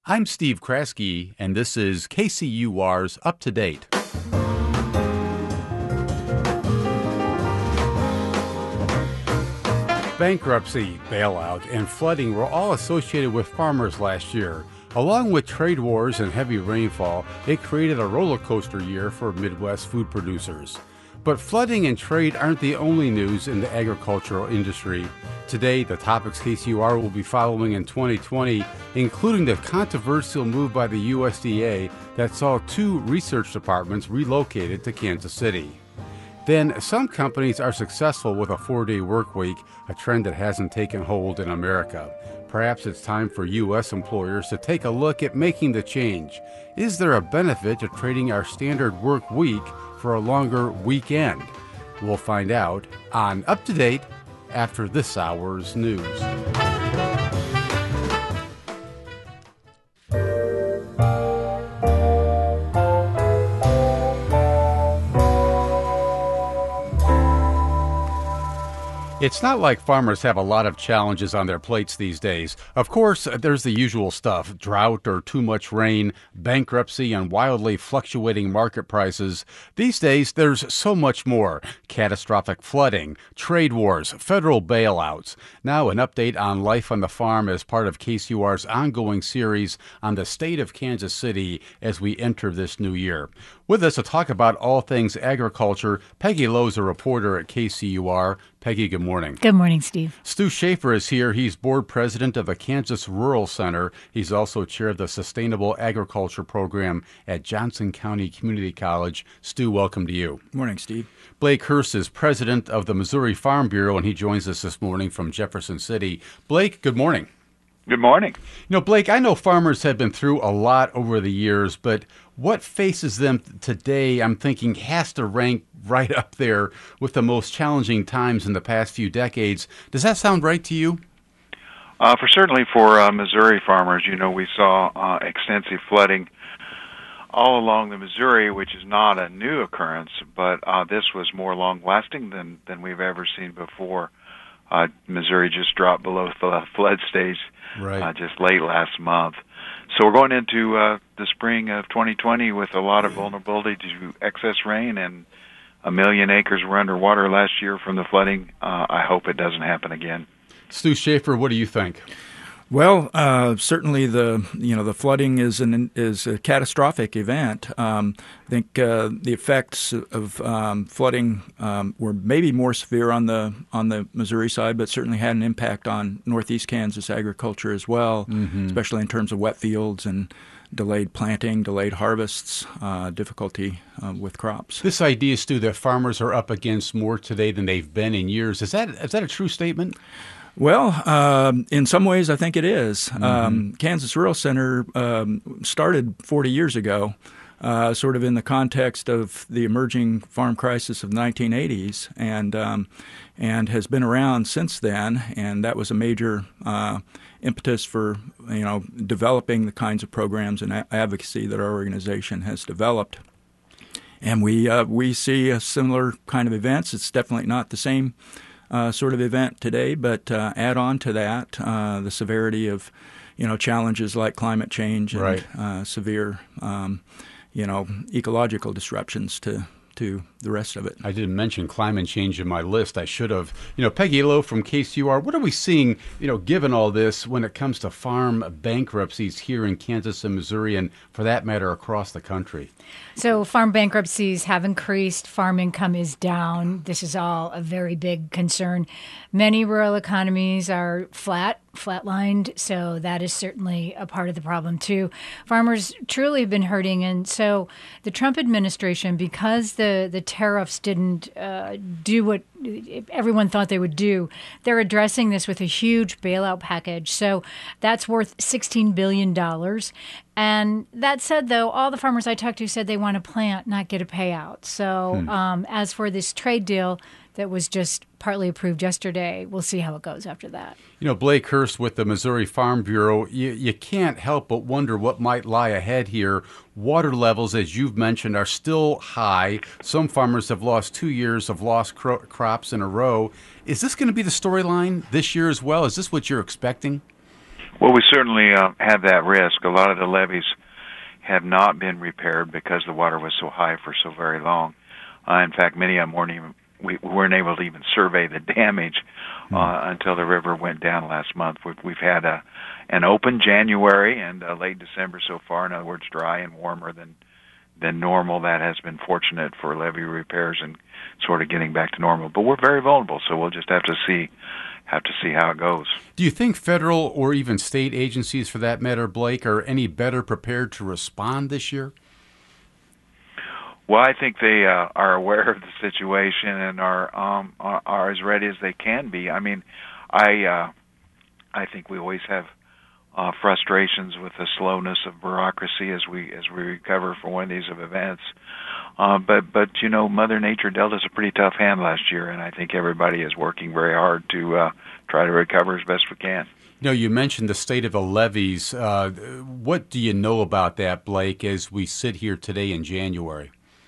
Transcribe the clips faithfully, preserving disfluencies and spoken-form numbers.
I'm Steve Kraske, and this is K C U R's Up to Date. Bankruptcy, bailout, and flooding were all associated with farmers last year. Along with trade wars and heavy rainfall, it created a roller coaster year for Midwest food producers. But flooding and trade aren't the only news in the agricultural industry. Today, the topics K C U R will be following in twenty twenty, including the controversial move by the U S D A that saw two research departments relocated to Kansas City. Then, some companies are successful with a four-day work week, a trend that hasn't taken hold in America. Perhaps it's time for U S employers to take a look at making the change. Is there a benefit to trading our standard work week for a longer weekend? We'll find out on Up to Date after this hour's news. It's not like farmers have a lot of challenges on their plates these days. Of course, there's the usual stuff: drought or too much rain, bankruptcy, and wildly fluctuating market prices. These days, there's so much more: catastrophic flooding, trade wars, federal bailouts. Now, an update on life on the farm as part of K C U R's ongoing series on the state of Kansas City as we enter this new year. With us to talk about all things agriculture, Peggy Lowe is a reporter at K C U R. Peggy, good morning. Good morning, Steve. Stu Schaefer is here. He's board president of the Kansas Rural Center. He's also chair of the Sustainable Agriculture Program at Johnson County Community College. Stu, welcome to you. Morning, Steve. Blake Hurst is president of the Missouri Farm Bureau, and he joins us this morning from Jefferson City. Blake, good morning. Good morning. You know, Blake, I know farmers have been through a lot over the years, but what faces them today, I'm thinking, has to rank right up there with the most challenging times in the past few decades. Does that sound right to you? Uh, for certainly for uh, Missouri farmers, you know, we saw uh, extensive flooding all along the Missouri, which is not a new occurrence, but uh, this was more long-lasting than, than we've ever seen before. Uh, Missouri just dropped below the flood stage right. uh, just late last month. So we're going into uh, the spring of twenty twenty with a lot of vulnerability to excess rain, and a million acres were underwater last year from the flooding. Uh, I hope it doesn't happen again. Stu Schaefer, what do you think? Well, uh, certainly the you know the flooding is an is a catastrophic event. Um, I think uh, the effects of um, flooding um, were maybe more severe on the on the Missouri side, but certainly had an impact on Northeast Kansas agriculture as well, mm-hmm. especially in terms of wet fields and delayed planting, delayed harvests, uh, difficulty uh, with crops. This idea, Stu, that farmers are up against more today than they've been in years, is that is that a true statement? Well, um, in some ways, I think it is. Mm-hmm. Um, Kansas Rural Center um, started forty years ago, uh, sort of in the context of the emerging farm crisis of the nineteen eighties, and um, and has been around since then. And that was a major uh, impetus for you know developing the kinds of programs and a- advocacy that our organization has developed. And we uh, we see a similar kind of events. It's definitely not the same Uh, sort of event today, but uh, add on to that uh, the severity of, you know, challenges like climate change and right. uh, severe, um, you know, ecological disruptions to to the rest of it. I didn't mention climate change in my list. I should have. You know, Peggy Lowe from K C U R, what are we seeing, you know, given all this when it comes to farm bankruptcies here in Kansas and Missouri and, for that matter, across the country? So farm bankruptcies have increased. Farm income is down. This is all a very big concern. Many rural economies are flat, flatlined, so that is certainly a part of the problem too. Farmers truly have been hurting, and so the Trump administration, because the, the tariffs didn't uh, do what everyone thought they would do, they're addressing this with a huge bailout package. So that's worth sixteen billion dollars. And that said, though, all the farmers I talked to said they want to plant, not get a payout. So hmm. um, as for this trade deal that was just partly approved yesterday, we'll see how it goes after that. You know, Blake Hurst with the Missouri Farm Bureau, you, you can't help but wonder what might lie ahead here. Water levels, as you've mentioned, are still high. Some farmers have lost two years of lost cro- crops in a row. Is this going to be the storyline this year as well? Is this what you're expecting? Well, we certainly uh, have that risk. A lot of the levees have not been repaired because the water was so high for so very long. Uh, in fact, many of them weren't even, we weren't able to even survey the damage uh, mm. until the river went down last month. We've, we've had a, an open January and uh, late December so far. In other words, dry and warmer than than normal. That has been fortunate for levee repairs and sort of getting back to normal. But we're very vulnerable, so we'll just have to see have to see how it goes. Do you think federal or even state agencies, for that matter, Blake, are any better prepared to respond this year? Well, I think they uh, are aware of the situation and are, um, are are as ready as they can be. I mean, I uh, I think we always have uh, frustrations with the slowness of bureaucracy as we as we recover from one of these events. Uh, but but you know, Mother Nature dealt us a pretty tough hand last year, and I think everybody is working very hard to uh, try to recover as best we can. You know, you mentioned the state of the levees. Uh, what do you know about that, Blake, as we sit here today in January?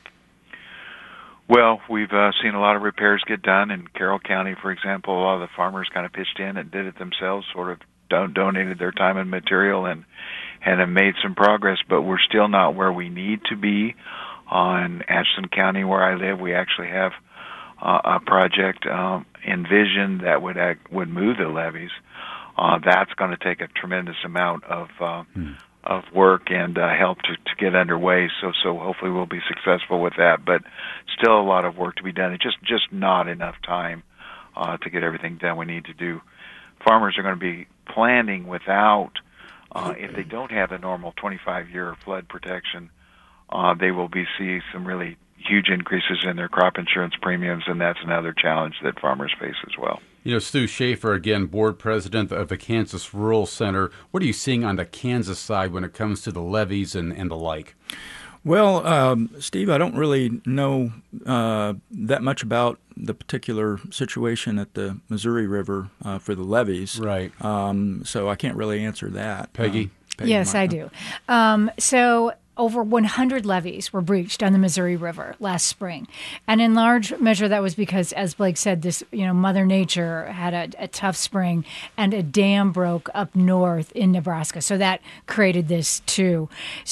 Well, we've uh, seen a lot of repairs get done in Carroll County, for example. A lot of the farmers kind of pitched in and did it themselves, sort of don- donated their time and material, and and have made some progress. But we're still not where we need to be. Uh, in Atchison County, where I live, we actually have uh, a project um, envisioned that would act, would move the levees. Uh, that's going to take a tremendous amount of uh, hmm. of work and uh, help to, to get underway. So so hopefully we'll be successful with that. But still a lot of work to be done. It's just just not enough time uh, to get everything done we need to do. Farmers are going to be planning without, uh, if they don't have a normal twenty-five year flood protection, uh, they will be seeing some really huge increases in their crop insurance premiums, and that's another challenge that farmers face as well. You know, Stu Schaefer, again, board president of the Kansas Rural Center. What are you seeing on the Kansas side when it comes to the levees and, and the like? Well, um, Steve, I don't really know uh, that much about the particular situation at the Missouri River uh, for the levees. Right. Um, so I can't really answer that. Peggy? Um, Peggy yes, might I know. do. Um, so over one hundred levees were breached on the Missouri River last spring. And in large measure, that was because, as Blake said, this, you know, Mother Nature had a, a tough spring and a dam broke up north in Nebraska. So that created this too.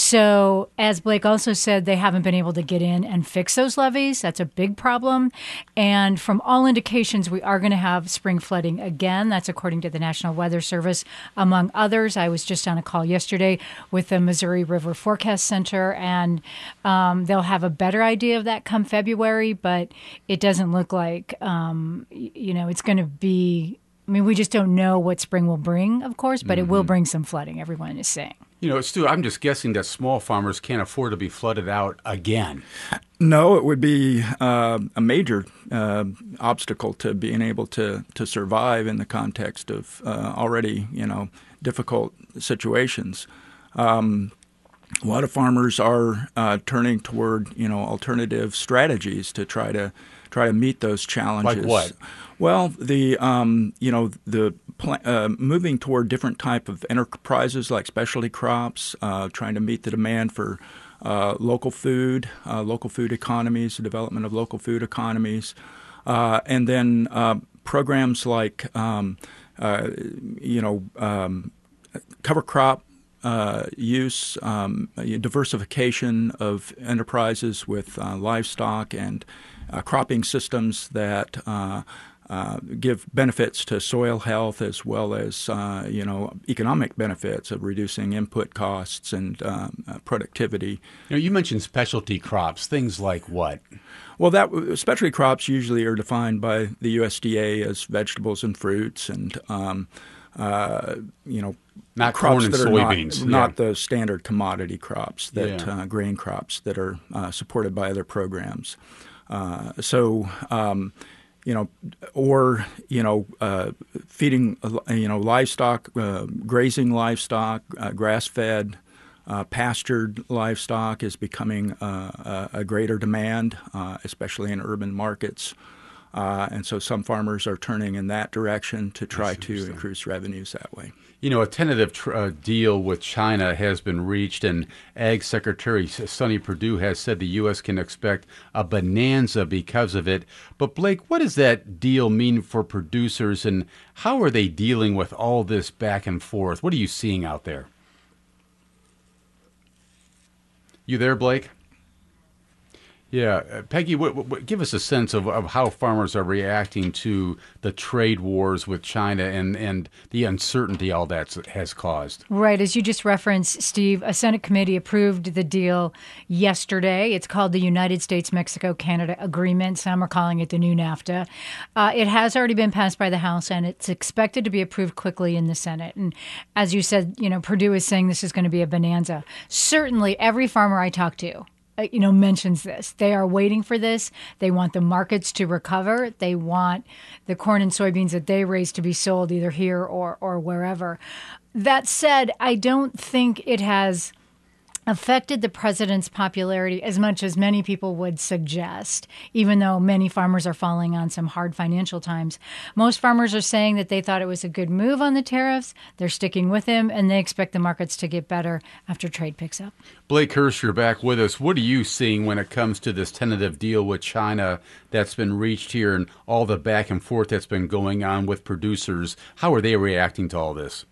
So as Blake also said, they haven't been able to get in and fix those levees. That's a big problem. And from all indications, we are going to have spring flooding again. That's according to the National Weather Service, among others. I was just on a call yesterday with the Missouri River Forecast Center. Center, and um, they'll have a better idea of that come February, but it doesn't look like, um, you know, it's going to be, I mean, we just don't know what spring will bring, of course, but mm-hmm. it will bring some flooding, everyone is saying. You know, Stu, I'm just guessing that small farmers can't afford to be flooded out again. No, it would be uh, a major uh, obstacle to being able to, to survive in the context of uh, already, you know, difficult situations. Um, A lot of farmers are uh, turning toward, you know, alternative strategies to try to try to meet those challenges. Like what? Well, the um, you know the uh, moving toward different type of enterprises like specialty crops, uh, trying to meet the demand for uh, local food, uh, local food economies, the development of local food economies, uh, and then uh, programs like um, uh, you know um, cover crop. Uh, use, um, diversification of enterprises with uh, livestock and uh, cropping systems that uh, uh, give benefits to soil health as well as, uh, you know, economic benefits of reducing input costs and um, uh, productivity. You know, you mentioned specialty crops, things like what? Well, that specialty crops usually are defined by the U S D A as vegetables and fruits and um, Uh, you know, not crops corn and that are soybeans, not, yeah. not the standard commodity crops, that yeah. uh, grain crops that are uh, supported by other programs. Uh, so, um, you know, or you know, uh, feeding uh, you know livestock, uh, grazing livestock, uh, grass-fed, uh, pastured livestock is becoming uh, a, a greater demand, uh, especially in urban markets. Uh, and so some farmers are turning in that direction to try to increase revenues that way. You know, a tentative tr- uh, deal with China has been reached, and Ag Secretary Sonny Perdue has said the U S can expect a bonanza because of it. But Blake, what does that deal mean for producers, and how are they dealing with all this back and forth? What are you seeing out there? You there, Blake? Yeah, uh, Peggy, what, what, give us a sense of, of how farmers are reacting to the trade wars with China and, and the uncertainty all that has caused. Right. As you just referenced, Steve, a Senate committee approved the deal yesterday. It's called the United States-Mexico-Canada Agreement. Some are calling it the new NAFTA. Uh, it has already been passed by the House, and it's expected to be approved quickly in the Senate. And as you said, you know, Perdue is saying this is going to be a bonanza. Certainly, every farmer I talk to, you know, mentions this. They are waiting for this. They want the markets to recover. They want the corn and soybeans that they raise to be sold either here or, or wherever. That said, I don't think it has affected the president's popularity as much as many people would suggest, even though many farmers are falling on some hard financial times. Most farmers are saying that they thought it was a good move on the tariffs. They're sticking with him, and they expect the markets to get better after trade picks up. Blake Hirsch, you're back with us. What are you seeing when it comes to this tentative deal with China that's been reached here and all the back and forth that's been going on with producers? How are they reacting to all this?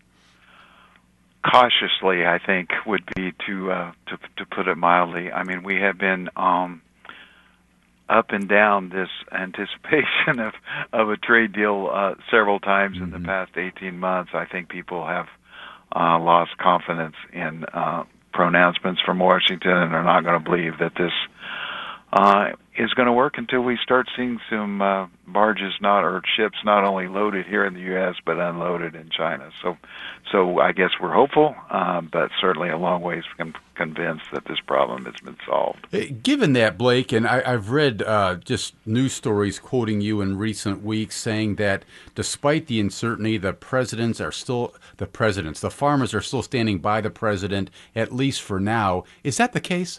Cautiously, I think, would be to uh, to to put it mildly. I mean, we have been um, up and down this anticipation of of a trade deal uh, several times mm-hmm. in the past eighteen months. I think people have uh, lost confidence in uh, pronouncements from Washington, and are not going to believe that this uh, is going to work until we start seeing some uh, barges not or ships not only loaded here in the U S but unloaded in China. So, so I guess we're hopeful, um, but certainly a long ways from convinced that this problem has been solved. Given that, Blake, and I, I've read uh, just news stories quoting you in recent weeks saying that despite the uncertainty, the presidents are still the presidents, the farmers are still standing by the president, at least for now. Is that the case?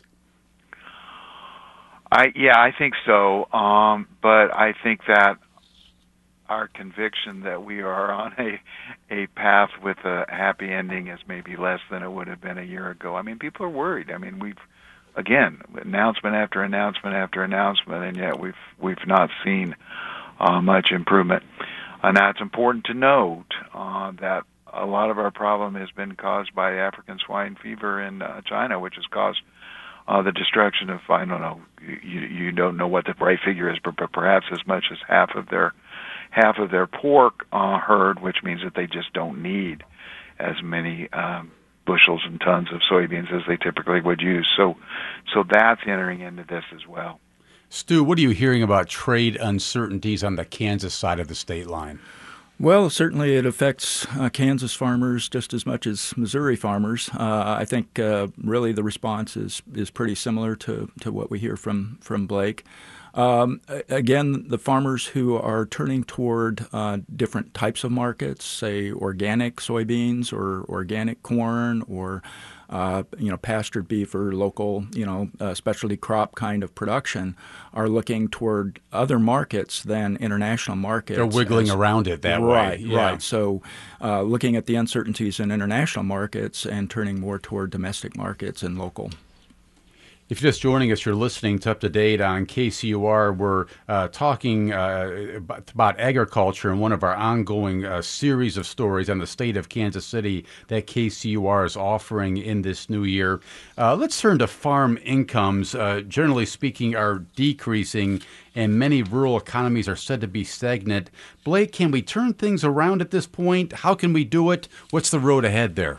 I, yeah, I think so, um, but I think that our conviction that we are on a a path with a happy ending is maybe less than it would have been a year ago. I mean, people are worried. I mean, we've again announcement after announcement after announcement, and yet we've we've not seen uh, much improvement. And now it's important to note uh, that a lot of our problem has been caused by African swine fever in uh, China, which has caused Uh, the destruction of, I don't know, you you don't know what the right figure is, but, but perhaps as much as half of their half of their pork uh, herd, which means that they just don't need as many um, bushels and tons of soybeans as they typically would use. So, so that's entering into this as well. Stu, what are you hearing about trade uncertainties on the Kansas side of the state line? Well, certainly it affects uh, Kansas farmers just as much as Missouri farmers. Uh, I think uh, really the response is is pretty similar to, to what we hear from, from Blake. Um, again, the farmers who are turning toward uh, different types of markets, say organic soybeans or organic corn or Uh, you know, pastured beef or local, you know, uh, specialty crop kind of production, are looking toward other markets than international markets. They're wiggling as, around it that right, way. Right, yeah. right. So uh, looking at the uncertainties in international markets and turning more toward domestic markets and local. If you're just joining us, you're listening to Up to Date on K C U R. We're uh, talking uh, about agriculture and one of our ongoing uh, series of stories on the state of Kansas City that K C U R is offering in this new year. Uh, let's turn to farm incomes. Uh, generally speaking, are decreasing, and many rural economies are said to be stagnant. Blake, can we turn things around at this point? How can we do it? What's the road ahead there?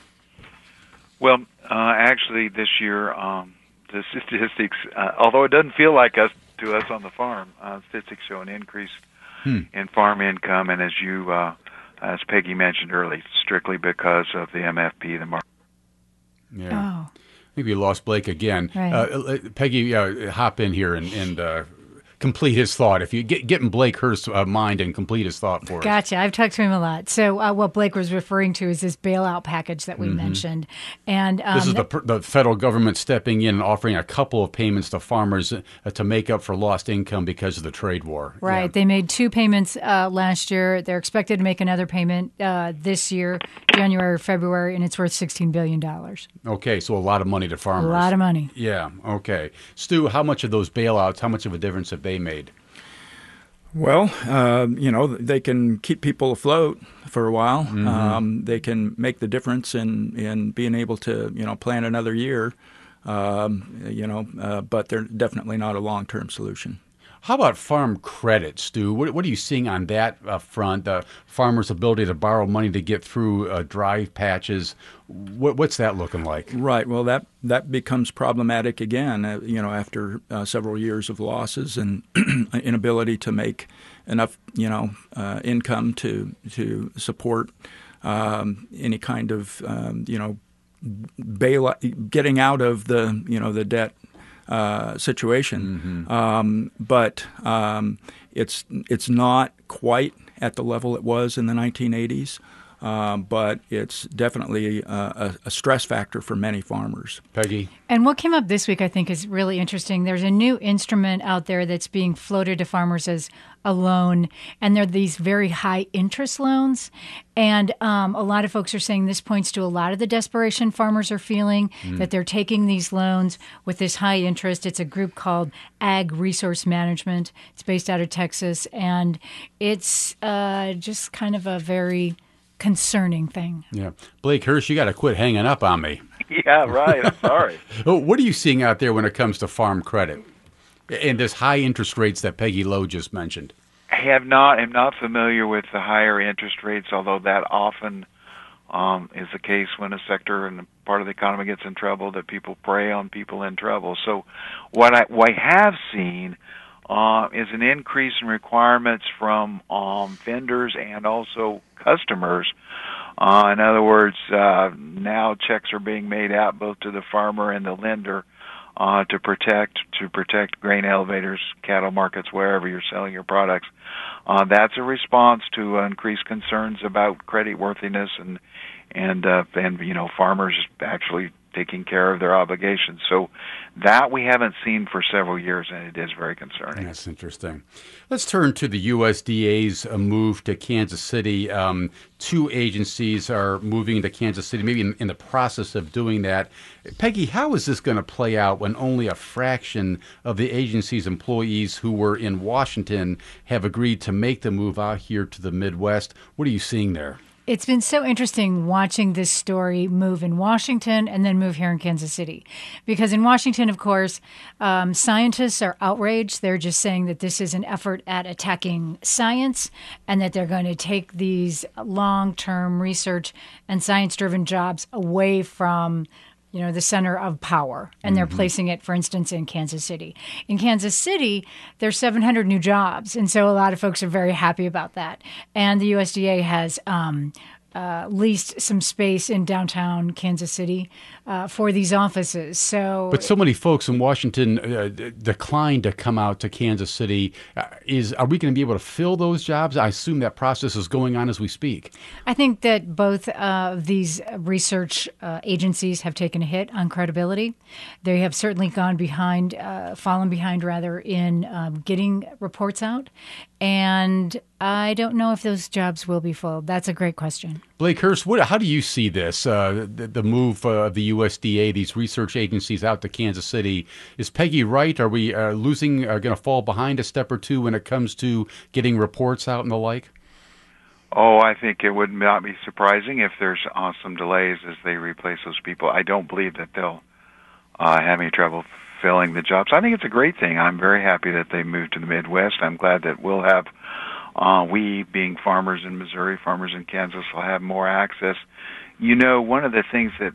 Well, uh, actually, this year, um, the statistics, uh, although it doesn't feel like us to us on the farm, uh, statistics show an increase hmm. in farm income, and as you, uh, as Peggy mentioned earlier, strictly because of the M F P, the market. Yeah, oh. I think we lost Blake again. Right. Uh, Peggy, uh, hop in here and, and uh, complete his thought. If you get get in Blake Hurst's uh, mind and complete his thought for us. Gotcha. I've talked to him a lot. So uh, what Blake was referring to is this bailout package that we mm-hmm. mentioned, and um, this is the the federal government stepping in and offering a couple of payments to farmers uh, to make up for lost income because of the trade war. Right. Yeah. They made two payments uh, last year. They're expected to make another payment uh, this year, January or February, and it's worth sixteen billion dollars. Okay, so a lot of money to farmers. A lot of money. Yeah. Okay, Stu, how much of those bailouts? How much of a difference have they made? Well, uh, you know, they can keep people afloat for a while. Mm-hmm. Um, they can make the difference in, in being able to, you know, plan another year, um, you know, uh, but they're definitely not a long-term solution. How about farm credit, Stu? What, what are you seeing on that uh, front? Uh, farmers' ability to borrow money to get through uh, dry patches. What, what's that looking like? Right. Well, that that becomes problematic again. Uh, you know, after uh, several years of losses and inability to make enough, you know, uh, income to to support um, any kind of, um, you know, bail, getting out of the, you know, the debt. Uh, situation, mm-hmm. um, but um, it's it's not quite at the level it was in the nineteen eighties, um, but it's definitely a, a, a stress factor for many farmers. Peggy? And what came up this week, I think, is really interesting. There's a new instrument out there that's being floated to farmers as a loan, and they're these very high interest loans. And um, a lot of folks are saying this points to a lot of the desperation farmers are feeling, mm. that they're taking these loans with this high interest. It's a group called Ag Resource Management. It's based out of Texas, and it's uh, just kind of a very concerning thing. Yeah. Blake Hurst, you got to quit hanging up on me. Yeah, right. I'm sorry. What are you seeing out there when it comes to farm credit and this high interest rates that Peggy Lowe just mentioned? I have not. I'm not familiar with the higher interest rates, although that often um, is the case when a sector and part of the economy gets in trouble, that people prey on people in trouble. So what I, what I have seen uh, is an increase in requirements from um, vendors and also customers. Uh, in other words, uh, now checks are being made out both to the farmer and the lender uh, to protect to protect grain elevators, cattle markets, wherever you're selling your products. Uh, that's a response to uh, increased concerns about creditworthiness and and uh, and you know farmers actually taking care of their obligations. So that we haven't seen for several years, and it is very concerning. That's interesting. Let's turn to the U S D A's uh, move to Kansas City. Um, two agencies are moving to Kansas City, maybe in, in the process of doing that. Peggy, how is this going to play out when only a fraction of the agency's employees who were in Washington have agreed to make the move out here to the Midwest? What are you seeing there? It's been so interesting watching this story move in Washington and then move here in Kansas City. Because in Washington, of course, um, scientists are outraged. They're just saying that this is an effort at attacking science and that they're going to take these long-term research and science-driven jobs away from you know, the center of power, and they're mm-hmm. placing it, for instance, in Kansas City. In Kansas City, there's seven hundred new jobs, and so a lot of folks are very happy about that. And the U S D A has um, uh, leased some space in downtown Kansas City uh, for these offices. So, but so many folks in Washington uh, d- declined to come out to Kansas City. Uh, is are we going to be able to fill those jobs? I assume that process is going on as we speak. I think that both of uh, these research uh, agencies have taken a hit on credibility. They have certainly gone behind, uh, fallen behind rather, in um, getting reports out. And I don't know if those jobs will be filled. That's a great question. Blake Hurst, what, how do you see this, uh, the, the move uh, of the U S D A, these research agencies out to Kansas City? Is Peggy right? Are we uh, losing, uh, going to fall behind a step or two when it comes to getting reports out and the like? Oh, I think it would not be surprising if there's uh, some delays as they replace those people. I don't believe that they'll uh, have any trouble filling the jobs. I think it's a great thing. I'm very happy that they moved to the Midwest. I'm glad that we'll have, uh, we being farmers in Missouri, farmers in Kansas, will have more access. You know, one of the things that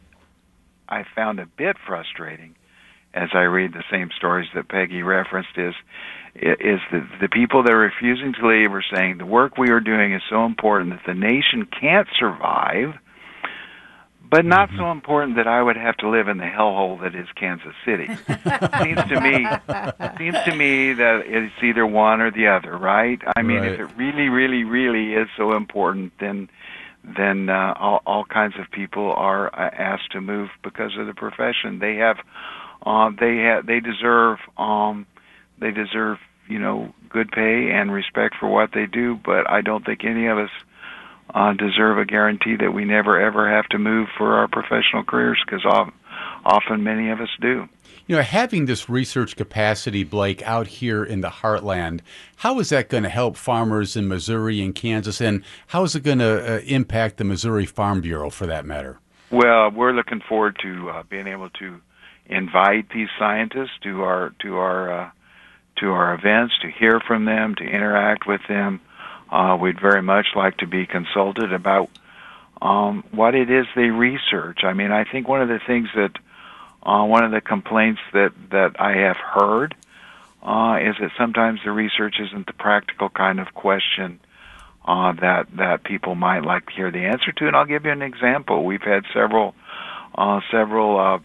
I found a bit frustrating as I read the same stories that Peggy referenced is is that the people that are refusing to leave are saying the work we are doing is so important that the nation can't survive, but not Mm-hmm. so important that I would have to live in the hellhole that is Kansas City. seems to me, seems to me that it's either one or the other, right? I mean, Right. if it really, really, really is so important, then then uh, all, all kinds of people are uh, asked to move because of the profession. They have, uh, they have, they deserve, um, they deserve, you know, good pay and respect for what they do. But I don't think any of us uh, deserve a guarantee that we never ever have to move for our professional careers, because often many of us do. You know, having this research capacity, Blake, out here in the heartland, how is that going to help farmers in Missouri and Kansas, and how is it going to uh, impact the Missouri Farm Bureau, for that matter? Well, we're looking forward to uh, being able to invite these scientists to our to our uh, to our events, to hear from them, to interact with them. Uh, we'd very much like to be consulted about um, what it is they research. I mean, I think one of the things that Uh, one of the complaints that, that I have heard uh, is that sometimes the research isn't the practical kind of question uh, that that people might like to hear the answer to. And I'll give you an example. We've had several uh, several uh,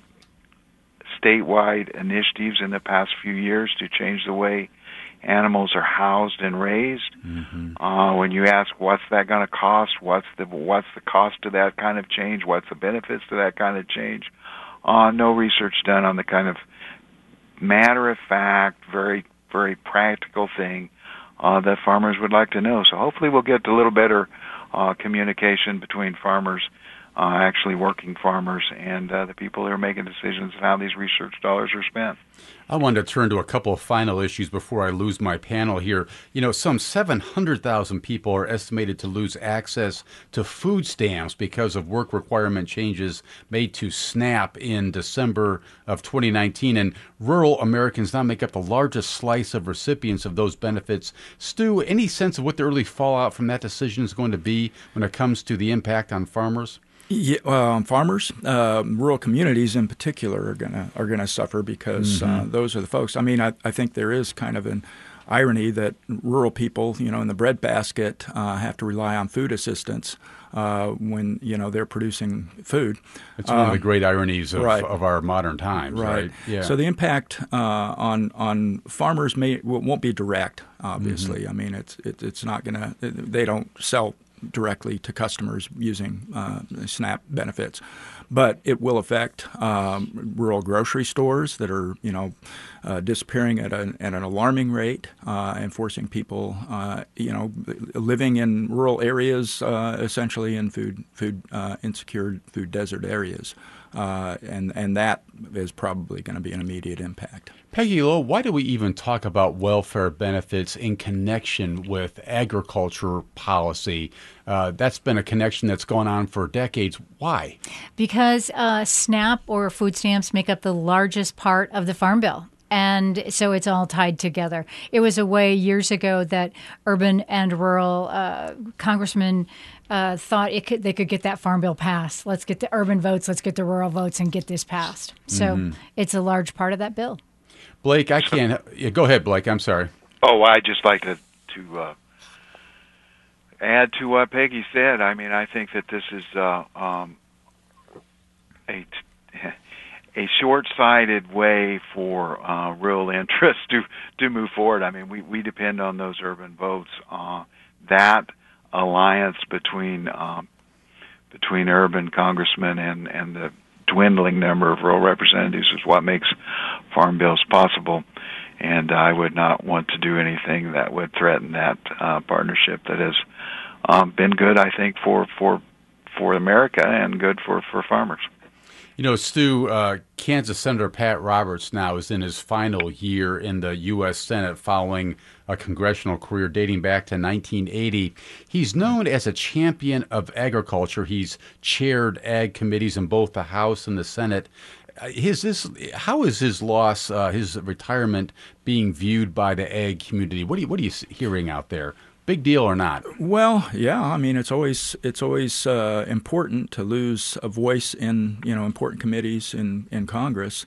statewide initiatives in the past few years to change the way animals are housed and raised. Mm-hmm. Uh, when you ask what's that going to cost, what's the what's the cost of that kind of change, what's the benefits to that kind of change? Uh, no research done on the kind of matter-of-fact, very, very practical thing uh, that farmers would like to know. So hopefully we'll get a little better uh, communication between farmers, uh, actually working farmers, and uh, the people who are making decisions on how these research dollars are spent. I wanted to turn to a couple of final issues before I lose my panel here. You know, some seven hundred thousand people are estimated to lose access to food stamps because of work requirement changes made to SNAP in December of twenty nineteen. And rural Americans now make up the largest slice of recipients of those benefits. Stu, any sense of what the early fallout from that decision is going to be when it comes to the impact on farmers? Yeah, well, farmers, uh, rural communities in particular, are gonna are gonna suffer because Mm-hmm. uh, those are the folks. I mean, I, I think there is kind of an irony that rural people, you know, in the breadbasket, uh, have to rely on food assistance uh, when you know they're producing food. It's one um, of the great ironies of, right. of our modern times, right? Right. Yeah. So the impact uh, on on farmers may won't be direct. Obviously, Mm-hmm. I mean, it's it, it's not gonna. They don't sell directly to customers using uh, SNAP benefits, but it will affect um, rural grocery stores that are, you know, uh, disappearing at, a, at an alarming rate, uh, and forcing people, uh, you know, living in rural areas, uh, essentially in food food uh, insecure food desert areas, uh, and and that is probably going to be an immediate impact. Peggy Lowe, why do we even talk about welfare benefits in connection with agriculture policy? Uh, that's been a connection that's gone on for decades. Why? Because uh, SNAP or food stamps make up the largest part of the Farm Bill. And so it's all tied together. It was a way years ago that urban and rural uh, congressmen uh, thought it could, they could get that Farm Bill passed. Let's get the urban votes, let's get the rural votes and get this passed. So Mm-hmm. it's a large part of that bill. Blake, I can't. Yeah, go ahead, Blake. I'm sorry. Oh, I'd just like to to uh, add to what Peggy said. I mean, I think that this is uh, um, a a short-sighted way for uh, rural interests to to move forward. I mean, we we depend on those urban votes. Uh, that alliance between um, between urban congressmen and and the dwindling number of rural representatives is what makes farm bills possible, and I would not want to do anything that would threaten that uh, partnership that has um, been good, I think, for for for America and good for, for farmers. You know, Stu, uh, Kansas Senator Pat Roberts now is in his final year in the U S Senate following a congressional career dating back to nineteen eighty. He's known as a champion of agriculture. He's chaired ag committees in both the House and the Senate. His this how is his loss, uh, his retirement, being viewed by the ag community? What are you, what are you hearing out there? Big deal or not? Well, yeah. I mean, it's always it's always uh, important to lose a voice in you know important committees in in Congress.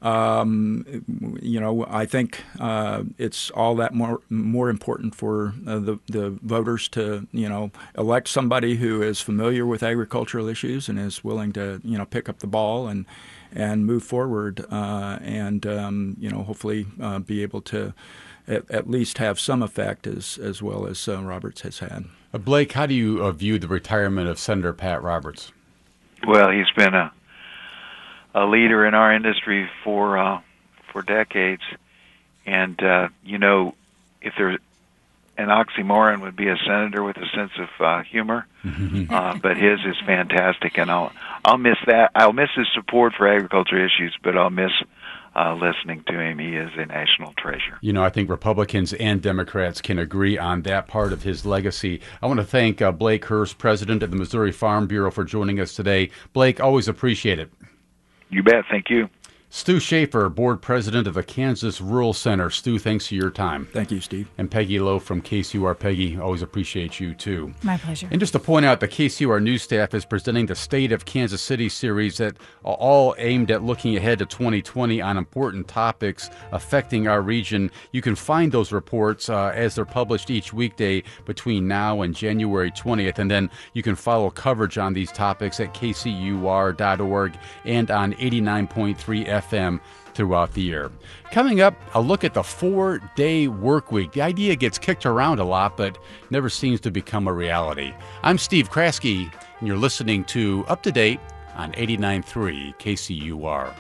um, you know, I think uh, it's all that more more important for uh, the the voters to, you know, elect somebody who is familiar with agricultural issues and is willing to, you know, pick up the ball and and move forward, uh, and um, you know, hopefully uh, be able to at, at least have some effect as as well as uh, Roberts has had. Uh, Blake, how do you uh, view the retirement of Senator Pat Roberts? Well, he's been a a leader in our industry for uh, for decades, and uh, you know, if there's an oxymoron would be a senator with a sense of uh, humor, uh, but his is fantastic, and I'll I'll miss that. I'll miss his support for agriculture issues, but I'll miss uh, listening to him. He is a national treasure. You know, I think Republicans and Democrats can agree on that part of his legacy. I want to thank uh, Blake Hurst, president of the Missouri Farm Bureau, for joining us today. Blake, always appreciate it. You bet. Thank you. Stu Schaefer, board president of the Kansas Rural Center. Stu, thanks for your time. Thank you, Steve. And Peggy Lowe from K C U R. Peggy, always appreciate you, too. My pleasure. And just to point out, the K C U R news staff is presenting the State of Kansas City series that are all aimed at looking ahead to twenty twenty on important topics affecting our region. You can find those reports uh, as they're published each weekday between now and January twentieth. And then you can follow coverage on these topics at K C U R dot org and on eighty-nine point three F M throughout the year. Coming up, a look at the four-day work week. The idea gets kicked around a lot, but never seems to become a reality. I'm Steve Kraske, and you're listening to Up to Date on eighty-nine point three K C U R.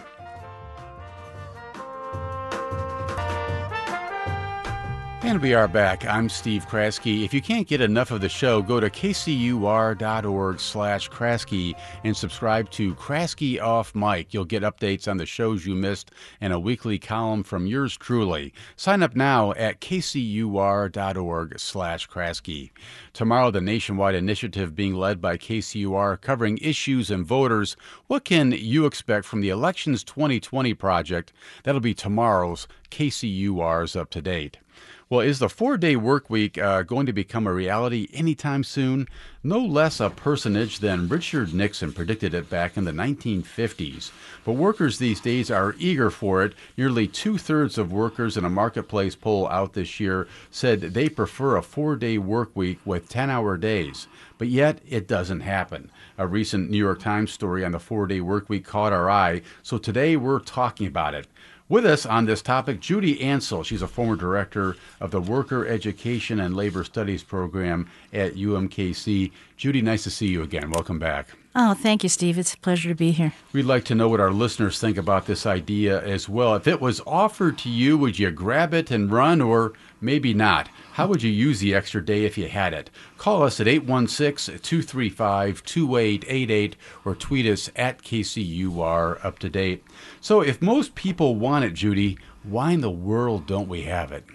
And we are back. I'm Steve Kraske. If you can't get enough of the show, go to K C U R dot org slash Kraske and subscribe to Kraske Off Mic. You'll get updates on the shows you missed and a weekly column from yours truly. Sign up now at K C U R dot org slash Kraske. Tomorrow, the nationwide initiative being led by K C U R covering issues and voters. What can you expect from the Elections twenty twenty project? That'll be tomorrow's K C U R's Up to Date. Well, is the four-day work week uh, going to become a reality anytime soon? No less a personage than Richard Nixon predicted it back in the nineteen fifties. But workers these days are eager for it. Nearly two-thirds of workers in a marketplace poll out this year said they prefer a four-day work week with ten-hour days. But yet, it doesn't happen. A recent New York Times story on the four-day work week caught our eye, so today we're talking about it. With us on this topic, Judy Ansell. She's a former director of the Worker Education and Labor Studies program at U M K C. Judy, nice to see you again. Welcome back. Oh, thank you, Steve. It's a pleasure to be here. We'd like to know what our listeners think about this idea as well. If it was offered to you, would you grab it and run, or maybe not? How would you use the extra day if you had it? Call us at eight one six, two three five, two eight eight eight or tweet us at K C U R Up to Date. So if most people want it, Judy, why in the world don't we have it?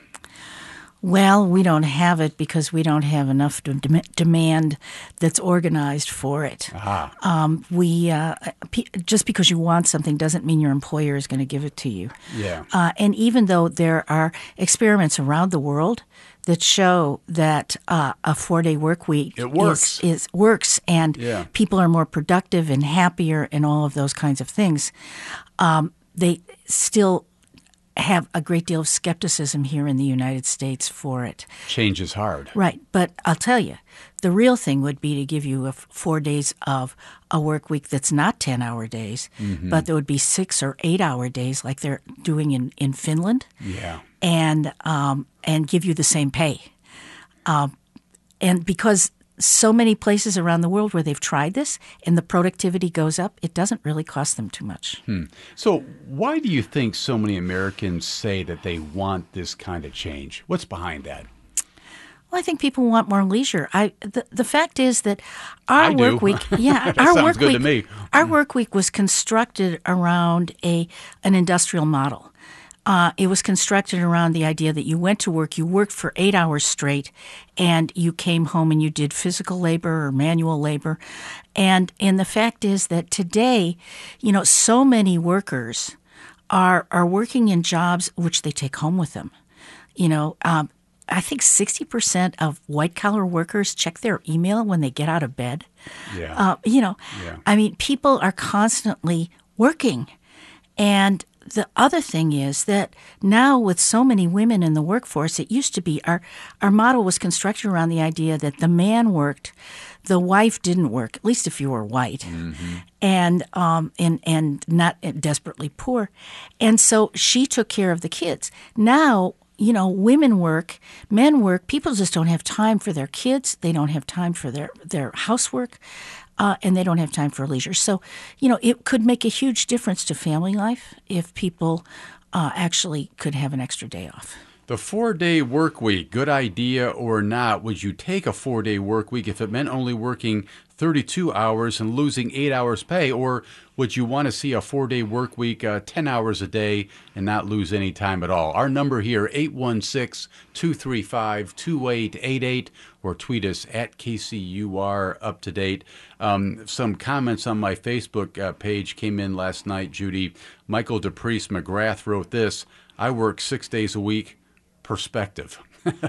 Well, we don't have it because we don't have enough de- demand that's organized for it. Aha. Um, we uh, p- just because you want something doesn't mean your employer is going to give it to you. Yeah. Uh, and even though there are experiments around the world that show that uh, a four-day work week it works. Is, is works and yeah. people are more productive and happier and all of those kinds of things, um, they still have a great deal of skepticism here in the United States for it. Change is hard. Right. But I'll tell you, the real thing would be to give you a f- four days of a work week that's not ten-hour days, mm-hmm. but there would be six- or eight-hour days like they're doing in, in Finland. Yeah. And, um, and give you the same pay. Um, and because so many places around the world where they've tried this and the productivity goes up, it doesn't really cost them too much. Hmm. So why do you think so many Americans say that they want this kind of change? What's behind that? Well, I think people want more leisure. I the, the fact is that our I work do. week, yeah, that our sounds work good week, to me. Our work week was constructed around a an industrial model. Uh, it was constructed around the idea that you went to work, you worked for eight hours straight, and you came home and you did physical labor or manual labor. And and the fact is that today, you know, so many workers are are working in jobs which they take home with them. You know, um, I think sixty percent of white-collar workers check their email when they get out of bed. Yeah. Uh, you know, yeah. I mean, people are constantly working. And the other thing is that now with so many women in the workforce, it used to be our, our model was constructed around the idea that the man worked, the wife didn't work, at least if you were white, mm-hmm. and um, and and not desperately poor. And so she took care of the kids. Now, you know, women work, men work, people just don't have time for their kids. They don't have time for their, their housework. Uh, and they don't have time for leisure. So, you know, it could make a huge difference to family life if people uh, actually could have an extra day off. The four-day work week, good idea or not? Would you take a four-day work week if it meant only working thirty-two hours and losing eight hours pay? Or would you want to see a four-day work week, uh, ten hours a day, and not lose any time at all? Our number here, eight one six, two three five, two eight eight eight, or tweet us at K C U R Up to Date. Um, some comments on my Facebook uh, page came in last night, Judy. Michael DePriest McGrath wrote this: I work six days a week. Perspective.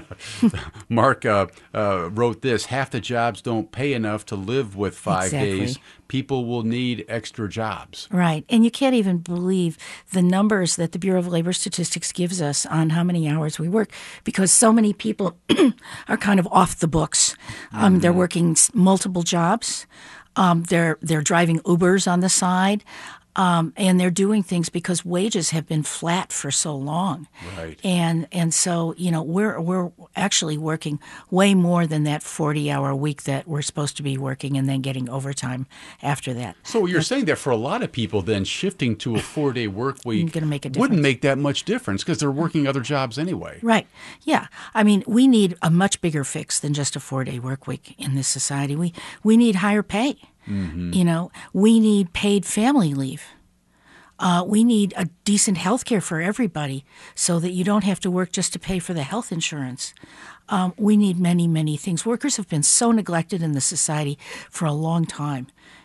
Mark uh, uh, wrote this: half the jobs don't pay enough to live with five exactly. days. People will need extra jobs. Right. And you can't even believe the numbers that the Bureau of Labor Statistics gives us on how many hours we work, because so many people are kind of off the books. Um, mm-hmm. They're working multiple jobs. Um, they're they're driving Ubers on the side. Um, and they're doing things because wages have been flat for so long, right? And and so you know we're we're actually working way more than that forty hour week that we're supposed to be working, and then getting overtime after that. So you're but, saying that for a lot of people, then shifting to a four day work week make a wouldn't make that much difference because they're working other jobs anyway, right? Yeah, I mean we need a much bigger fix than just a four day work week in this society. We we need higher pay. Mm-hmm. You know, we need paid family leave. Uh, we need a decent health care for everybody so that you don't have to work just to pay for the health insurance. Um, we need many, many things. Workers have been so neglected in the society for a long time.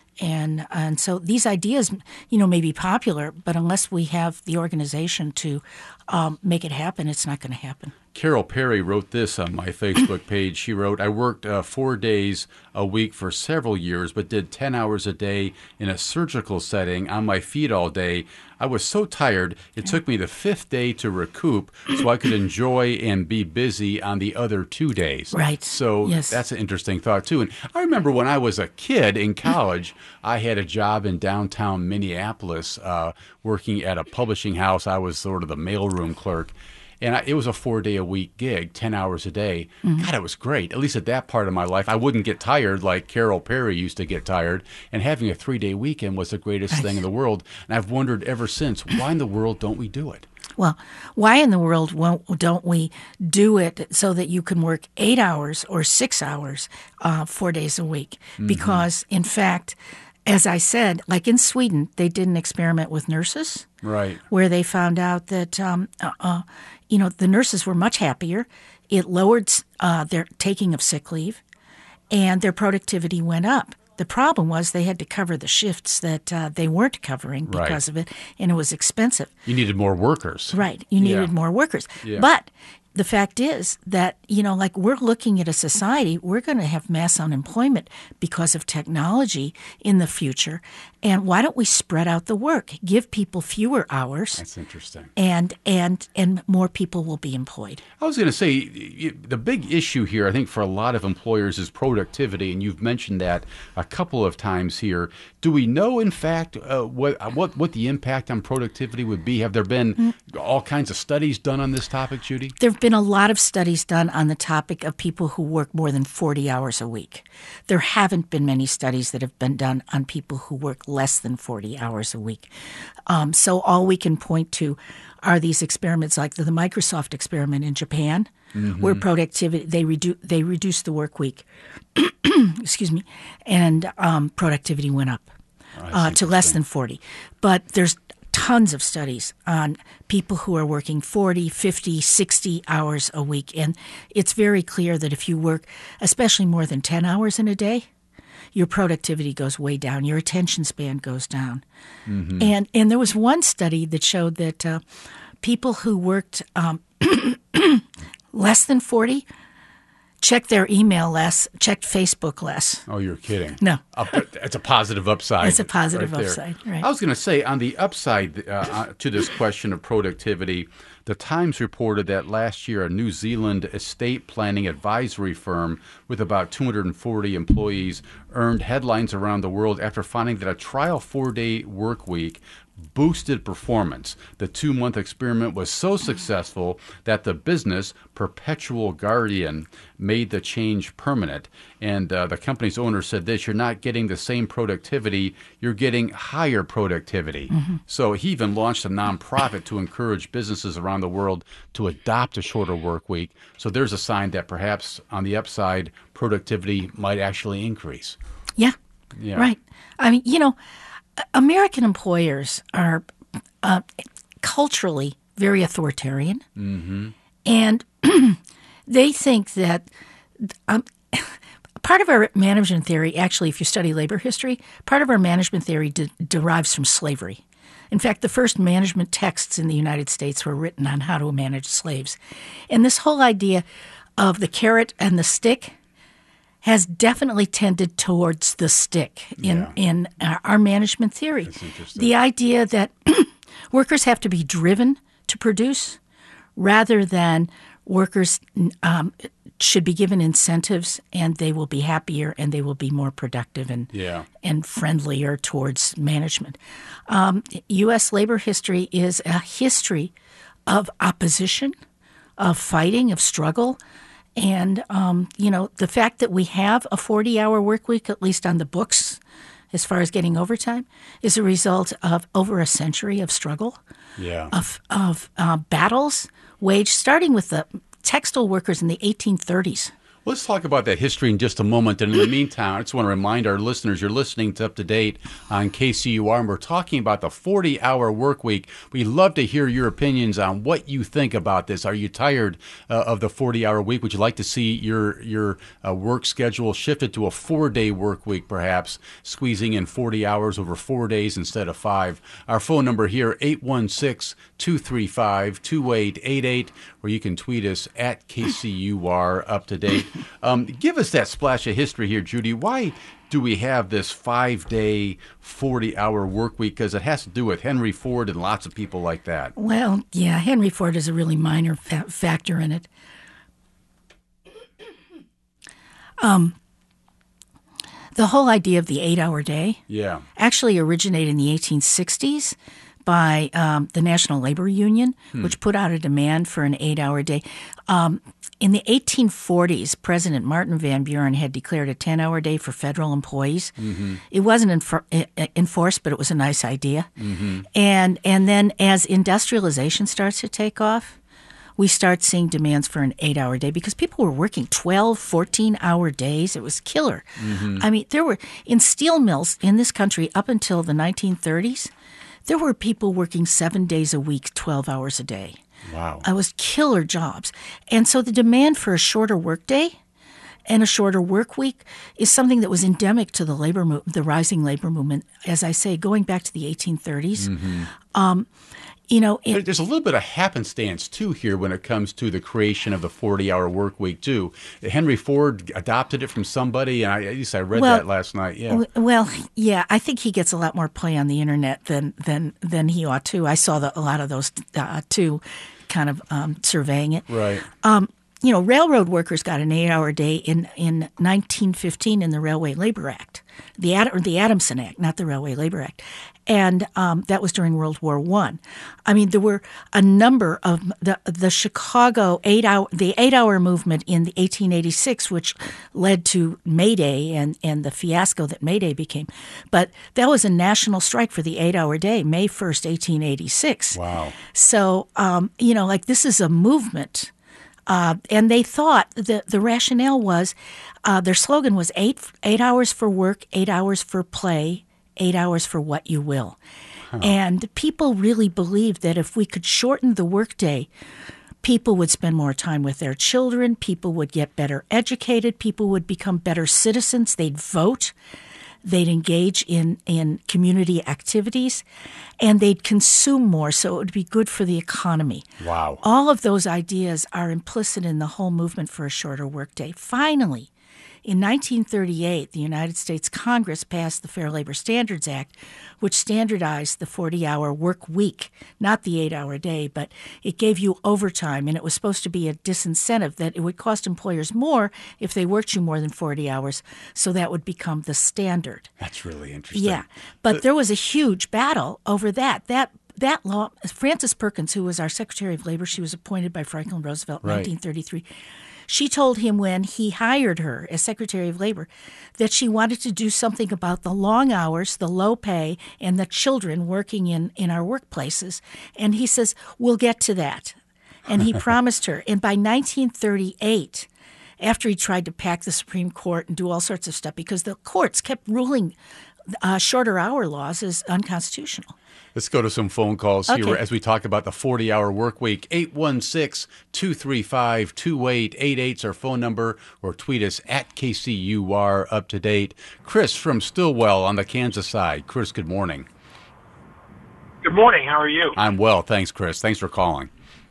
And and so these ideas, you know, may be popular, but unless we have the organization to um, make it happen, it's not going to happen. Carol Perry wrote this on my Facebook page. She wrote, I worked uh, four days a week for several years, but did ten hours a day in a surgical setting on my feet all day. I was so tired, it took me the fifth day to recoup so I could enjoy and be busy on the other two days. Right. So yes. That's an interesting thought, too. And I remember when I was a kid in college, I had a job in downtown Minneapolis uh, working at a publishing house. I was sort of the mailroom clerk. And I, it was a four-day-a-week gig, ten hours a day. Mm-hmm. God, it was great. At least at that part of my life, I wouldn't get tired like Carol Perry used to get tired. And having a three-day weekend was the greatest right. thing in the world. And I've wondered ever since, why in the world don't we do it? Well, why in the world won't, don't we do it so that you can work eight hours or six hours uh, four days a week? Mm-hmm. Because, in fact, as I said, like in Sweden, they did an experiment with nurses. Right. Where they found out that, um, uh, uh, you know, the nurses were much happier. It lowered uh, their taking of sick leave, and their productivity went up. The problem was they had to cover the shifts that uh, they weren't covering because right. of it, and it was expensive. You needed more workers. Right. You needed yeah. more workers. Yeah. But the fact is that, you know, like we're looking at a society, we're going to have mass unemployment because of technology in the future. And why don't we spread out the work, give people fewer hours? That's interesting. And and and more people will be employed. I was going to say, the big issue here, I think, for a lot of employers is productivity, and you've mentioned that a couple of times here. Do we know, in fact, uh, what what what the impact on productivity would be? Have there been mm-hmm. all kinds of studies done on this topic, Judy? There have been a lot of studies done on the topic of people who work more than forty hours a week. There haven't been many studies that have been done on people who work less than forty hours a week. Um, so all we can point to are these experiments like the, the Microsoft experiment in Japan, mm-hmm. where productivity, they, redu- they reduced the work week, excuse me, and um, productivity went up oh, uh, to less than forty. But there's tons of studies on people who are working forty, fifty, sixty hours a week. And it's very clear that if you work especially more than ten hours in a day, your productivity goes way down. Your attention span goes down. Mm-hmm. And and there was one study that showed that uh, people who worked um, less than forty check their email less, check Facebook less. Oh, you're kidding. No. Up, it's a positive upside. It's a positive right there. upside, right. I was going to say, on the upside uh, to this question of productivity, the Times reported that last year a New Zealand estate planning advisory firm with about two hundred forty employees earned headlines around the world after finding that a trial four-day work week boosted performance. The two-month experiment was so successful that the business, Perpetual Guardian, made the change permanent. And uh, the company's owner said this: you're not getting the same productivity, you're getting higher productivity. Mm-hmm. So he even launched a nonprofit to encourage businesses around the world to adopt a shorter work week. So there's a sign that perhaps on the upside, productivity might actually increase. Yeah, yeah. Right. I mean, you know, American employers are uh, culturally very authoritarian, mm-hmm. and they think that um, part of our management theory, actually, if you study labor history, part of our management theory de- derives from slavery. In fact, the first management texts in the United States were written on how to manage slaves. And this whole idea of the carrot and the stick has definitely tended towards the stick in, yeah. in our, our management theory. That's interesting. The idea that workers have to be driven to produce rather than workers um, should be given incentives and they will be happier and they will be more productive and, yeah. and friendlier towards management. Um, U S labor history is a history of opposition, of fighting, of struggle. And, um, you know, the fact that we have a forty-hour work week, at least on the books, as far as getting overtime, is a result of over a century of struggle, yeah. of, of uh, battles waged, starting with the textile workers in the eighteen thirties. Let's talk about that history in just a moment. And in the meantime, I just want to remind our listeners, you're listening to Up to Date on K C U R, and we're talking about the forty-hour work week. We'd love to hear your opinions on what you think about this. Are you tired uh, of the forty-hour week? Would you like to see your your uh, work schedule shifted to a four-day work week, perhaps, squeezing in forty hours over four days instead of five? Our phone number here, eight one six, two three five, two eight eight eight, or you can tweet us at K C U R Up to Date. Um, give us that splash of history here, Judy. Why do we have this five-day, forty-hour work week? Because it has to do with Henry Ford and lots of people like that. Well, yeah, Henry Ford is a really minor fa- factor in it. Um, the whole idea of the eight-hour day yeah. actually originated in the eighteen sixties by um, the National Labor Union, hmm. which put out a demand for an eight-hour day. Um, in the eighteen forties, President Martin Van Buren had declared a ten-hour day for federal employees. Mm-hmm. It wasn't infor- enforced, but it was a nice idea. Mm-hmm. And and then as industrialization starts to take off, we start seeing demands for an eight-hour day because people were working twelve, fourteen-hour days. It was killer. Mm-hmm. I mean, there were, in steel mills in this country up until the nineteen thirties, there were people working seven days a week, twelve hours a day. Wow. It was killer jobs. And so the demand for a shorter workday and a shorter work week is something that was endemic to the labor mo- the rising labor movement, as I say, going back to the eighteen thirties. Mm-hmm. Um, you know, it, there's a little bit of happenstance, too, here when it comes to the creation of the forty-hour work week, too. Henry Ford adopted it from somebody, and I, at least I read well, that last night. Yeah. W- well, yeah, I think he gets a lot more play on the internet than than than he ought to. I saw the, a lot of those, uh, too, kind of um, surveying it. Right. Um, you know, railroad workers got an eight-hour day in, in nineteen fifteen in the Railway Labor Act, the Ad, or the Adamson Act, not the Railway Labor Act. And um, that was during World War One. I. I mean, there were a number of the the Chicago eight hour the eight hour movement in the eighteen eighty-six, which led to May Day and, and the fiasco that May Day became. But that was a national strike for the eight hour day, May first, eighteen eighty-six. Wow. So um, you know, like this is a movement. Uh, and they thought the the rationale was uh, their slogan was eight eight hours for work, eight hours for play, eight hours for what you will. Huh. And people really believed that if we could shorten the workday, people would spend more time with their children, people would get better educated, people would become better citizens, they'd vote. they'd engage in, in community activities, and they'd consume more, so it would be good for the economy. Wow. All of those ideas are implicit in the whole movement for a shorter workday. Finally, in nineteen thirty-eight, the United States Congress passed the Fair Labor Standards Act, which standardized the forty-hour work week, not the eight-hour day, but it gave you overtime, and it was supposed to be a disincentive that it would cost employers more if they worked you more than forty hours, so that would become the standard. That's really interesting. Yeah, but there was a huge battle over that. That that law, Frances Perkins, who was our Secretary of Labor, she was appointed by Franklin Roosevelt in Right. nineteen thirty-three. She told him when he hired her as Secretary of Labor that she wanted to do something about the long hours, the low pay, and the children working in, in our workplaces. And he says, we'll get to that. And he promised her. And by nineteen thirty-eight, after he tried to pack the Supreme Court and do all sorts of stuff, because the courts kept ruling uh, shorter hour laws as unconstitutional. Let's go to some phone calls here Okay. as we talk about the forty-hour work week. eight one six, two three five, two eight eight eight is our phone number, or tweet us at K C U R Up to Date. Chris from Stillwell on the Kansas side. Chris, good morning. Good morning. How are you? I'm well. Thanks, Chris. Thanks for calling.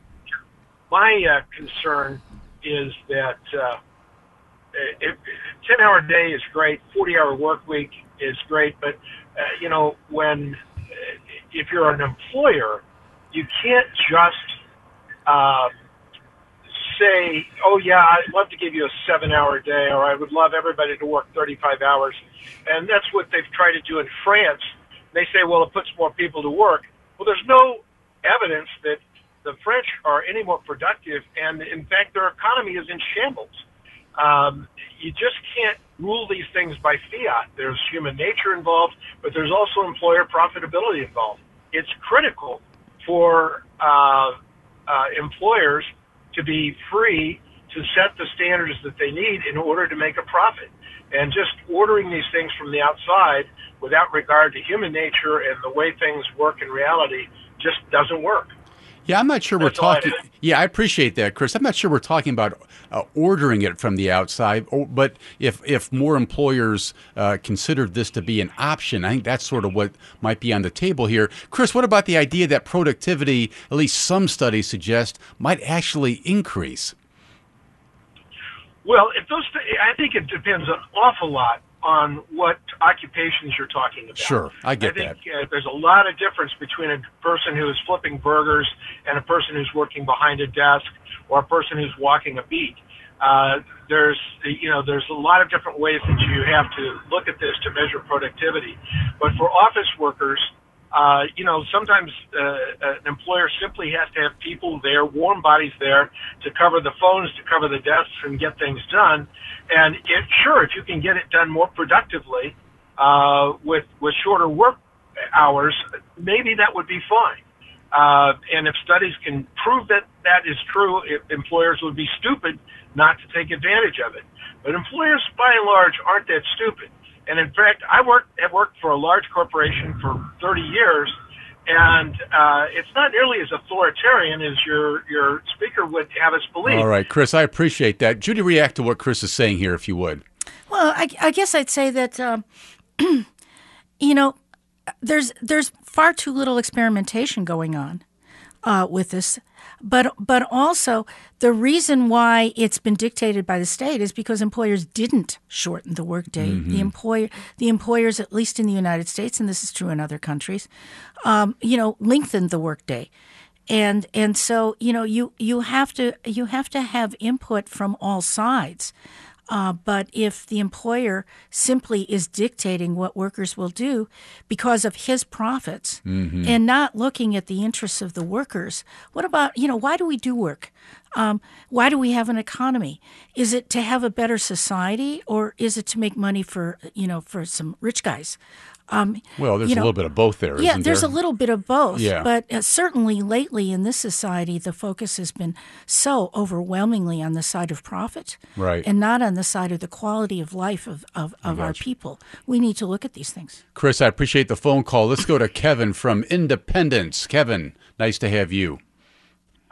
My uh, concern is that uh, if, ten-hour day is great, forty-hour work week is great, but, uh, you know, when if you're an employer, you can't just uh, say, oh, yeah, I'd love to give you a seven-hour day, or I would love everybody to work thirty-five hours. And that's what they've tried to do in France. They say, well, it puts more people to work. Well, there's no evidence that the French are any more productive, and in fact, their economy is in shambles. Um, you just can't rule these things by fiat. There's human nature involved, but there's also employer profitability involved. It's critical for uh, uh, employers to be free to set the standards that they need in order to make a profit. And just ordering these things from the outside without regard to human nature and the way things work in reality just doesn't work. Yeah, I'm not sure That's we're all I talking. had. Yeah, I appreciate that, Chris. I'm not sure we're talking about uh, ordering it from the outside, or, but if if more employers uh, considered this to be an option, I think that's sort of what might be on the table here. Chris, what about the idea that productivity, at least some studies suggest, might actually increase? Well, if those, th- I think it depends an awful lot on what occupations you're talking about. Sure, I get I think, that. Uh, there's a lot of difference between a person who is flipping burgers and a person who's working behind a desk or a person who's walking a beat. Uh, there's, you know, there's a lot of different ways that you have to look at this to measure productivity. But for office workers, uh, you know, sometimes uh, an employer simply has to have people there, warm bodies there, to cover the phones, to cover the desks, and get things done. And it, sure, if you can get it done more productively uh, with with shorter work hours, maybe that would be fine. Uh, and if studies can prove that that is true, if employers would be stupid not to take advantage of it. But employers, by and large, aren't that stupid. And in fact, I worked have worked for a large corporation for thirty years, and uh, it's not nearly as authoritarian as your your speaker would have us believe. All right, Chris, I appreciate that. Judy, react to what Chris is saying here, if you would. Well, I, I guess I'd say that, um, you know, there's there's far too little experimentation going on uh, with this. But but also the reason why it's been dictated by the state is because employers didn't shorten the workday. Mm-hmm. The employer the employers, at least in the United States, and this is true in other countries, um, you know, lengthened the workday. And and so, you know, you, you have to you have to have input from all sides. Uh, but if the employer simply is dictating what workers will do because of his profits mm-hmm. and not looking at the interests of the workers, what about, you know, why do we do work? Um, why do we have an economy? Is it to have a better society, or is it to make money for, you know, for some rich guys? Um, well, there's you know, a little bit of both there, yeah, isn't there's there? a little bit of both. Yeah. But uh, certainly lately in this society, the focus has been so overwhelmingly on the side of profit, right, and not on the side of the quality of life of, of, of our people. We need to look at these things. Chris, I appreciate the phone call. Let's go to Kevin from Independence. Kevin, nice to have you.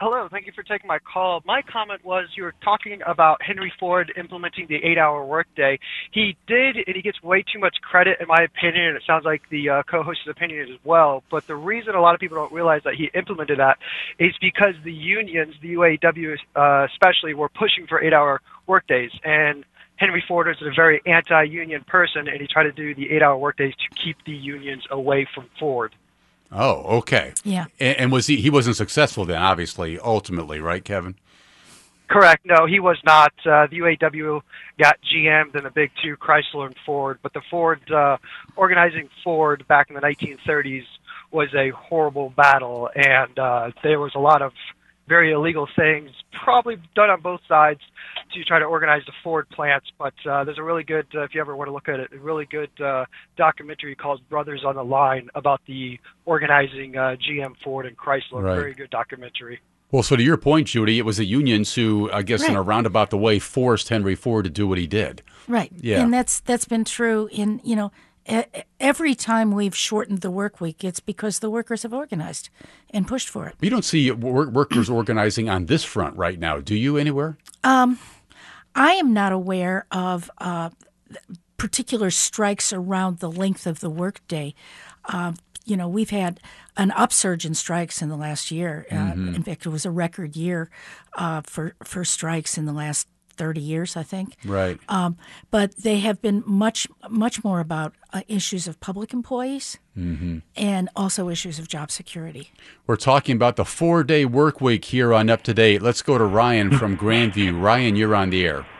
hello. Thank you for taking my call. My comment was you were talking about Henry Ford implementing the eight-hour workday. He did, and he gets way too much credit, in my opinion, and it sounds like the uh, co-host's opinion as well. But the reason a lot of people don't realize that he implemented that is because the unions, the U A W uh, especially, were pushing for eight-hour workdays. And Henry Ford is a very anti-union person, and he tried to do the eight-hour workdays to keep the unions away from Ford. Oh, okay. Yeah. And, and was he? He wasn't successful then, obviously, ultimately, right, Kevin? Correct. No, he was not. Uh, the U A W got G M, then the big two, Chrysler and Ford. But the Ford, uh, organizing Ford back in the nineteen thirties was a horrible battle, and uh, there was a lot of very illegal things, probably done on both sides, to try to organize the Ford plants. But uh, there's a really good, uh, if you ever want to look at it, a really good uh, documentary called Brothers on the Line about the organizing uh, G M, Ford, and Chrysler. Right. Very good documentary. Well, so to your point, Judy, it was the unions who, I guess, Right. in a roundabout the way, forced Henry Ford to do what he did. Right. Yeah. And that's that's been true in, you know, e- every time we've shortened the work week, it's because the workers have organized and pushed for it. You don't see wor- workers organizing on this front right now, do you, anywhere? Um, I am not aware of uh, particular strikes around the length of the workday. Uh, you know, we've had an upsurge in strikes in the last year. Uh, Mm-hmm. In fact, it was a record year uh, for for strikes in the last thirty years, I think. Right. Um, but they have been much, much more about uh, issues of public employees Mm-hmm. and also issues of job security. We're talking about the four-day work week here on Up to Date. Let's go to Ryan from Grandview. Ryan, you're on the air.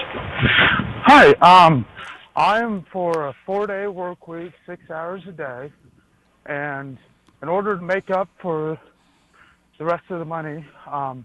Hi, um, I'm for a four-day work week, six hours a day, and in order to make up for the rest of the money, um,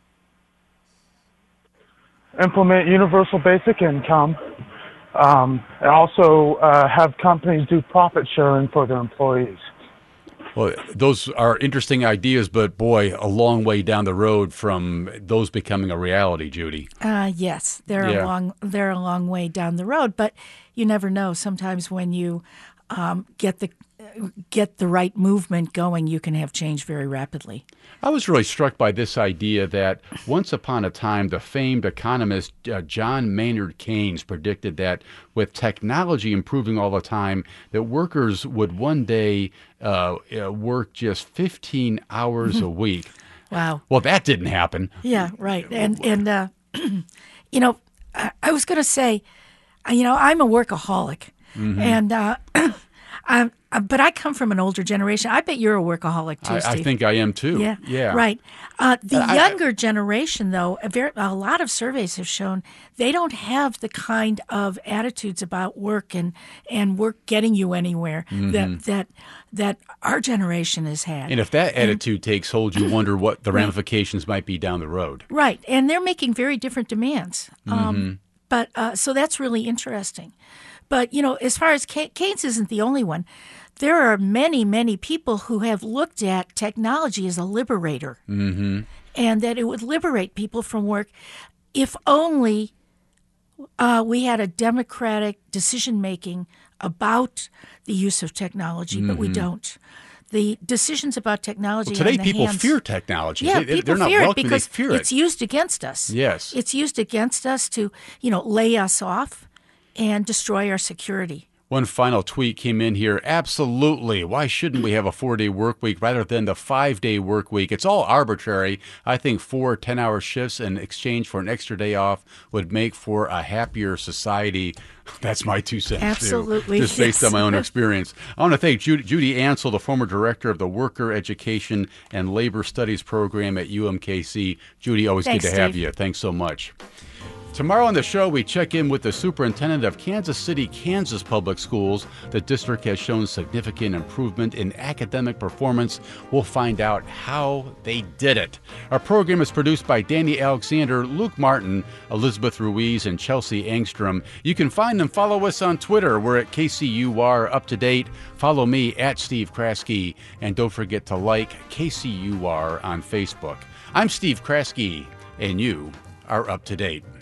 implement universal basic income, um, and also uh, have companies do profit sharing for their employees. Well, those are interesting ideas, but boy, a long way down the road from those becoming a reality, Judy. Uh, yes, they're Yeah. a long they're a long way down the road, but you never know. Sometimes when you um, get the get the right movement going, you can have change very rapidly. I was really struck by this idea that once upon a time, the famed economist uh, John Maynard Keynes predicted that with technology improving all the time, that workers would one day uh, uh, work just fifteen hours a week. Wow. Well, that didn't happen. Yeah, right. And and uh, you know, I, I was going to say, uh, you know, I'm a workaholic, Mm-hmm. and uh, um, uh, but I come from an older generation. I bet you're a workaholic too, I, Steve. I think I am too. Yeah, Yeah. right. Uh, the I- I- younger generation, though, a, very, a lot of surveys have shown they don't have the kind of attitudes about work and, and work getting you anywhere that that that our generation has had. Mm-hmm. And if that attitude takes hold, you wonder what the ramifications might be down the road. Right, and they're making very different demands. Mm-hmm. Um, but uh, so that's really interesting. But you know, as far as Key- Keynes isn't the only one. There are many, many people who have looked at technology as a liberator, Mm-hmm. and that it would liberate people from work if only uh, we had a democratic decision making about the use of technology, but we don't. The decisions about technology Mm-hmm. Well, today, are in the people hands- fear technology. Yeah, They- they- people they're not fear it welcoming, because they fear it's it. used against us. Yes. It's used against us to, you know, lay us off and destroy our security. One final tweet came in here. Absolutely. Why shouldn't we have a four-day work week rather than the five-day work week? It's all arbitrary. I think four ten-hour shifts in exchange for an extra day off would make for a happier society. That's my two cents. too, Absolutely, just based yes. on my own experience. I want to thank Judy, Judy Ansel, the former director of the Worker Education and Labor Studies program at U M K C. Judy, always Thanks, good to have Steve. you. Thanks so much. Tomorrow on the show, we check in with the superintendent of Kansas City, Kansas Public Schools. The district has shown significant improvement in academic performance. We'll find out how they did it. Our program is produced by Danny Alexander, Luke Martin, Elizabeth Ruiz, and Chelsea Angstrom. You can find and follow us on Twitter. We're at K C U R Up to Date. Follow me at Steve Kraske. And don't forget to like K C U R on Facebook. I'm Steve Kraske, and you are up to date.